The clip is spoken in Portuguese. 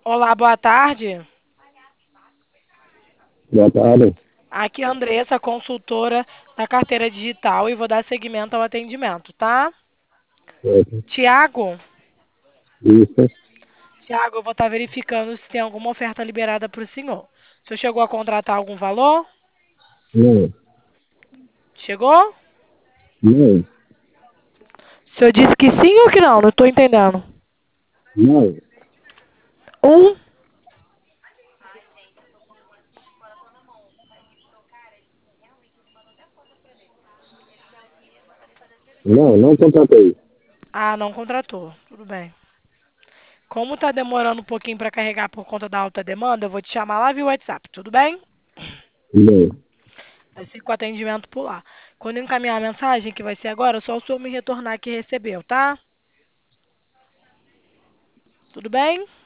Olá, boa tarde. Boa tarde. Aqui é a Andressa, consultora da carteira digital e vou dar seguimento ao atendimento, tá? Certo. Tiago, Isso. Tiago, eu vou estar verificando se tem alguma oferta liberada para o senhor. O senhor chegou a contratar algum valor? Não. Chegou? Não. O senhor disse que sim ou que não? Não estou entendendo. Não. Um? Não, não contratei. Ah, não contratou. Tudo bem. Como está demorando um pouquinho para carregar por conta da alta demanda, eu vou te chamar lá via WhatsApp, tudo bem? Não. Vai ser com atendimento por lá. Quando eu encaminhar a mensagem, que vai ser agora, só o senhor me retornar que recebeu, tá? Tudo bem?